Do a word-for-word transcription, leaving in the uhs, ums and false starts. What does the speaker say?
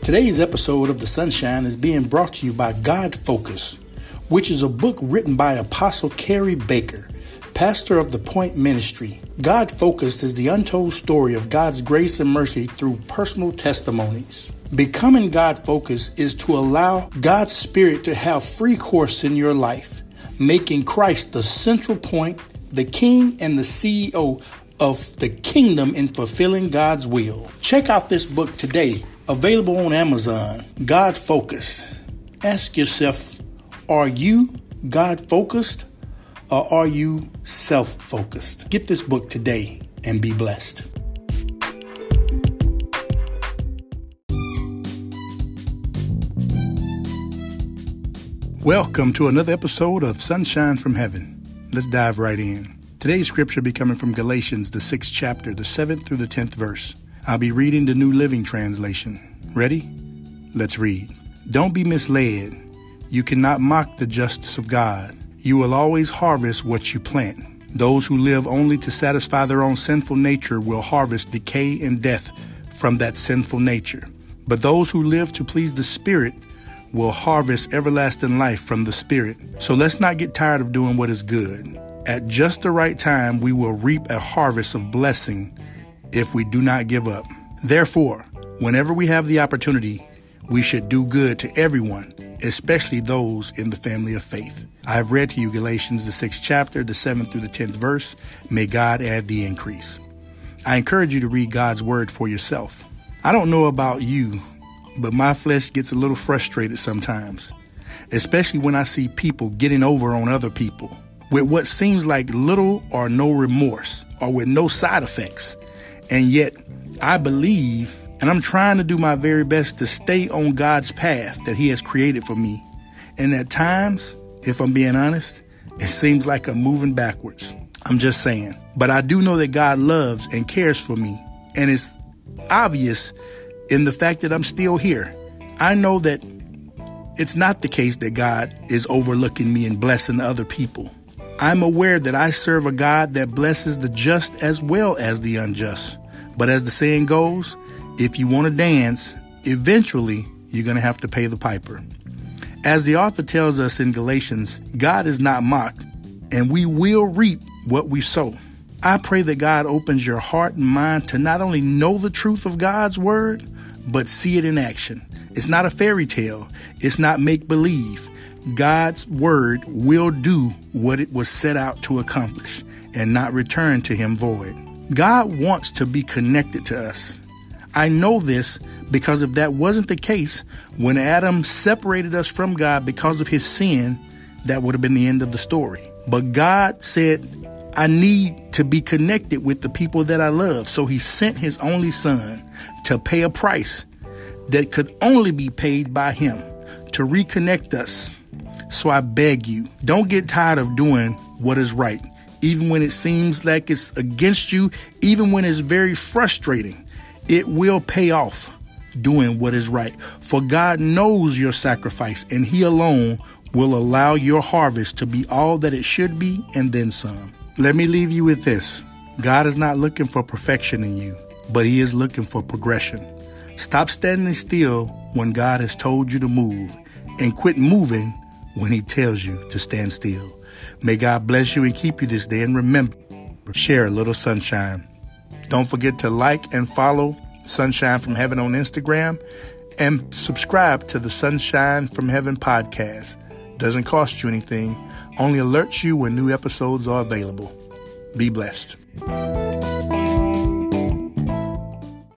Today's episode of The Sunshine is being brought to you by God Focus, which is a book written by Apostle Carrie Baker, pastor of the Point Ministry. God Focused is the untold story of God's grace and mercy through personal testimonies. Becoming God Focused is to allow God's Spirit to have free course in your life, making Christ the central point, the King and the C E O of the kingdom in fulfilling God's will. Check out this book today, available on Amazon. God Focused. Ask yourself, are you God focused or are you self-focused? Get this book today and be blessed. Welcome to another episode of Sunshine from Heaven. Let's dive right in. Today's scripture be coming from Galatians, the sixth chapter, the seventh through the tenth verse. I'll be reading the New Living Translation. Ready? Let's read. Don't be misled. You cannot mock the justice of God. You will always harvest what you plant. Those who live only to satisfy their own sinful nature will harvest decay and death from that sinful nature. But those who live to please the Spirit will harvest everlasting life from the Spirit. So let's not get tired of doing what is good. At just the right time, we will reap a harvest of blessing if we do not give up. Therefore, whenever we have the opportunity, we should do good to everyone, especially those in the family of faith. I have read to you Galatians, the sixth chapter, the seventh through the tenth verse. May God add the increase. I encourage you to read God's word for yourself. I don't know about you, but my flesh gets a little frustrated sometimes, especially when I see people getting over on other people with what seems like little or no remorse or with no side effects. And yet I believe, and I'm trying to do my very best to stay on God's path that He has created for me. And at times, if I'm being honest, it seems like I'm moving backwards. I'm just saying. But I do know that God loves and cares for me. And it's obvious in the fact that I'm still here. I know that it's not the case that God is overlooking me and blessing other people. I'm aware that I serve a God that blesses the just as well as the unjust. But as the saying goes, if you want to dance, eventually you're going to have to pay the piper. As the author tells us in Galatians, God is not mocked, and we will reap what we sow. I pray that God opens your heart and mind to not only know the truth of God's word, but see it in action. It's not a fairy tale. It's not make-believe. God's word will do what it was set out to accomplish and not return to Him void. God wants to be connected to us. I know this because if that wasn't the case, when Adam separated us from God because of his sin, that would have been the end of the story. But God said, I need to be connected with the people that I love. So He sent His only Son to pay a price that could only be paid by Him to reconnect us. So I beg you, don't get tired of doing what is right, even when it seems like it's against you, even when it's very frustrating. It will pay off doing what is right. For God knows your sacrifice, and He alone will allow your harvest to be all that it should be and then some. Let me leave you with this. God is not looking for perfection in you, but He is looking for progression. Stop standing still when God has told you to move, and quit moving when He tells you to stand still. May God bless you and keep you this day. And remember, share a little sunshine. Don't forget to like and follow Sunshine from Heaven on Instagram and subscribe to the Sunshine from Heaven podcast. Doesn't cost you anything, only alerts you when new episodes are available. Be blessed.